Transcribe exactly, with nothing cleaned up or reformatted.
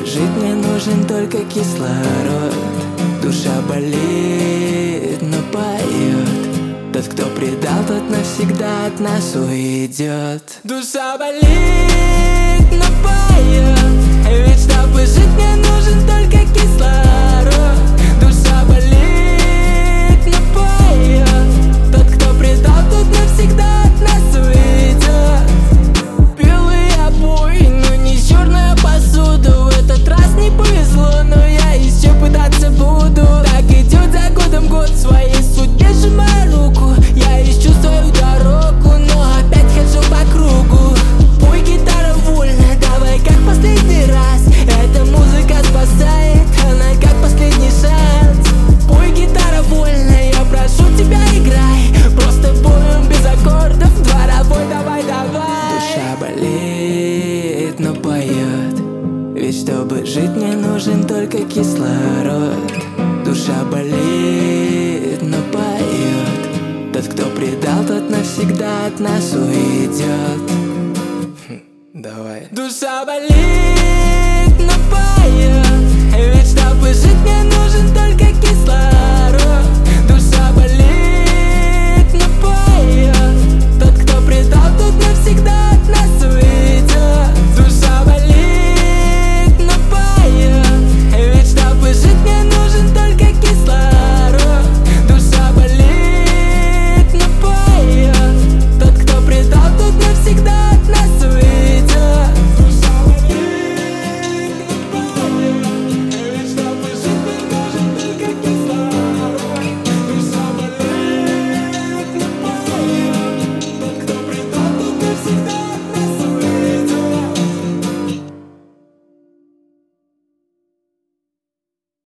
жить, мне нужен только кислород. Душа болит, но поет. Тот, кто предал, тот навсегда от нас уйдет. Душа болит, но поет. Ведь чтобы жить, мне нужен только кислород. Душа болит, но поет. Тот, кто предал, тот навсегда от нас уйдет. Белые обои, но не черная посуда. В этот раз не повезло, но я еще пытаться буду. Так идет за годом год, своей судьбе сжимаю руку. Я ищу свою дорогу, но опять хожу по кругу. Пой, гитара, вольно, давай как последний раз. Эта музыка спасает, она как последний шанс. Пой, гитара, вольно, я прошу тебя, играй. Просто поем без аккордов, дворовой, давай, давай. Душа болит, но поет. Ведь чтобы жить, мне нужен только кислород. Душа болит, но поет. Тот, кто предал, тот навсегда от нас уйдет. Хм, давай. Душа болит, но поет. Ведь чтобы жить, мне нужен только